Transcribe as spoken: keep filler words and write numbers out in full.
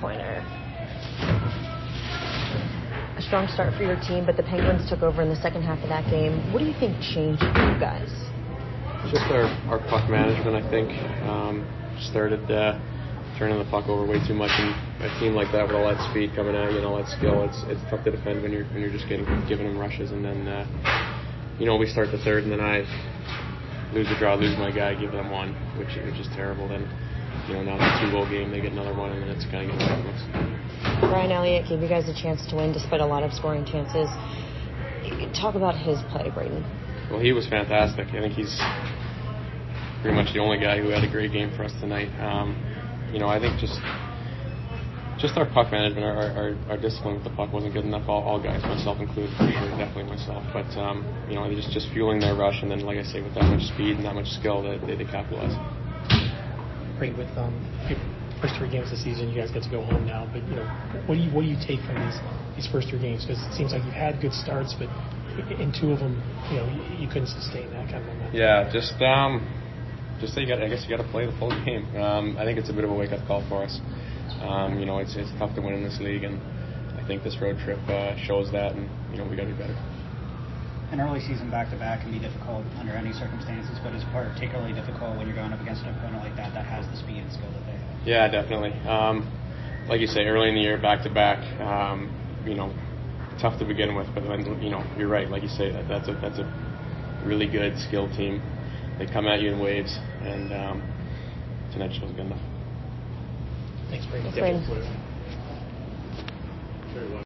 three-pointer. A strong start for your team, but the Penguins took over in the second half of that game. What do you think changed for you guys? Just our, our puck management, I think. Um, started uh, turning the puck over way too much, and a team like that with all that speed coming at you and all that skill, it's it's tough to defend when you're when you're just getting giving them rushes. And then uh, you know we start the third, and then I lose the draw, lose my guy, give them one, which which is terrible. Then you know now it's a two-goal game, they get another one, and then it's kind of getting away from us. Brian Elliott gave you guys a chance to win despite a lot of scoring chances. Talk about his play, Braden. Well, he was fantastic. I think he's pretty much the only guy who had a great game for us tonight. Um, you know, I think just just our puck management, our, our, our discipline with the puck wasn't good enough. All, all guys, myself included, for sure, definitely myself. But um, you know, just just fueling their rush, and then, like I say, with that much speed and that much skill, they they, they capitalize. Great with um, first three games of the season. You guys get to go home now, but you know, what do you what do you take from these these first three games? Because it seems like you've had good starts, but in two of them, you know, you, you couldn't sustain that kind of momentum. Yeah, just um, just say you got. I guess you got to play the full game. Um, I think it's a bit of a wake-up call for us. Um, you know, it's it's tough to win in this league, and I think this road trip uh, shows that, and you know, we got to be better. An early season back-to-back can be difficult under any circumstances, but it's particularly difficult when you're going up against an opponent like that that has the speed and skill that they have. Yeah, definitely. Um, like you say, early in the year, back-to-back, um, you know, tough to begin with, but then, you know, you're right. Like you say, that that's a that's a really good, skilled team. They come at you in waves, and um, tonight just wasn't good enough. Thanks, Braden. Thanks, Braden.